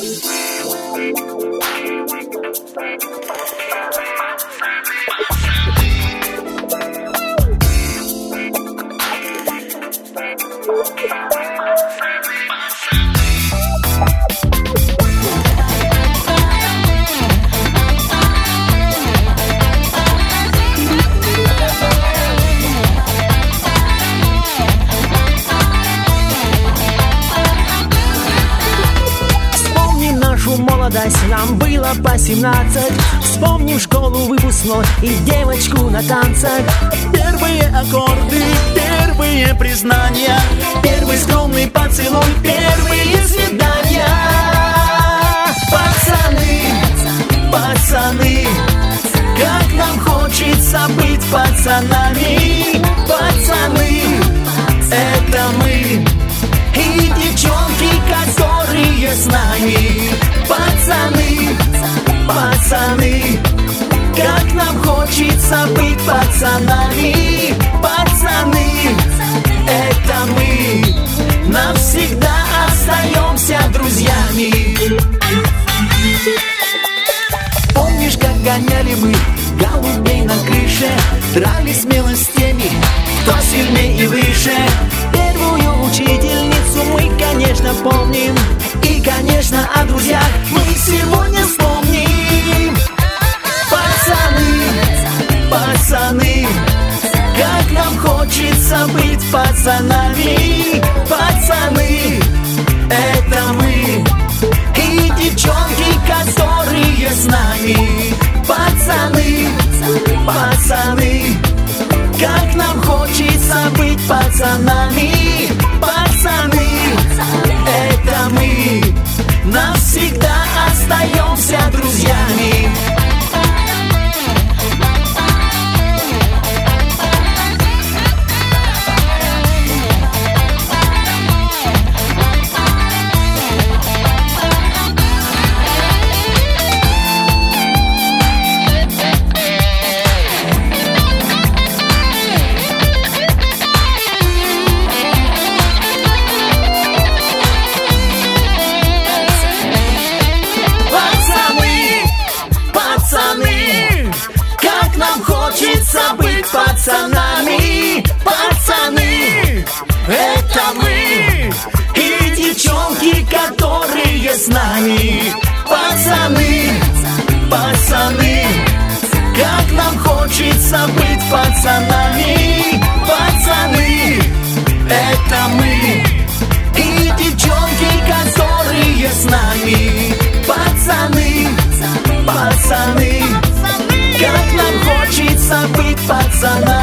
Нам было по 17. Вспомним школу выпускной и девочку на танцах. Первые аккорды, первые признания, первый скромный поцелуй, первые свидания. Пацаны, пацаны, как нам хочется быть пацанами. Пацаны, это мы и девчонки, которые с нами. Пацаны, пацаны, как нам хочется быть пацанами. Пацаны, это мы, навсегда остаемся друзьями. Помнишь, как гоняли мы голубей на крыше, дрались смело с теми, кто сильнее и выше. Первую учительницу мы, конечно, помним, и, конечно, о друзьях мы сегодня вспомним. Пацаны, пацаны, как нам хочется быть пацанами. Пацаны, это мы и девчонки, которые с нами. Пацаны, пацаны, как нам хочется быть пацанами. Пацаны, это мы, навсегда остаемся друзьями. Быть пацанами, пацаны, это мы и девчонки, которые с нами. Пацаны, пацаны, как нам хочется быть пацанами. Пацаны, это мы и девчонки, которые с нами. Пацаны, пацаны, как нам хочется быть пацанами.